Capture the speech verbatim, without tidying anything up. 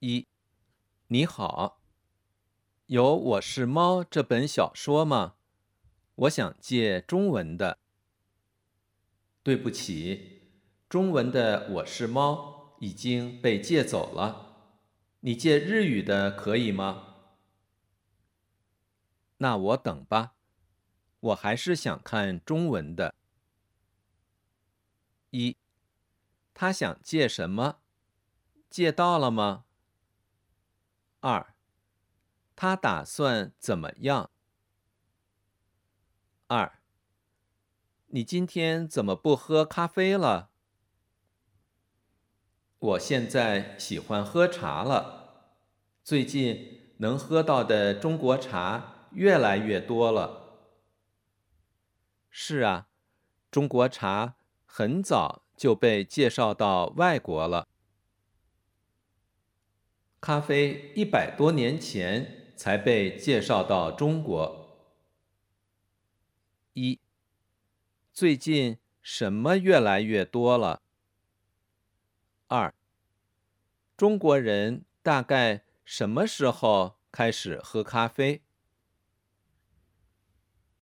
一，你好，有《我是猫》这本小说吗？我想借中文的。对不起，中文的《我是猫》已经被借走了。你借日语的可以吗？那我等吧，我还是想看中文的。一，他想借什么？借到了吗？二，他打算怎么样？二，你今天怎么不喝咖啡了？我现在喜欢喝茶了，最近能喝到的中国茶越来越多了。是啊，中国茶很早就被介绍到外国了。咖啡一百多年前才被介绍到中国。一，最近什么越来越多了？二，中国人大概什么时候开始喝咖啡？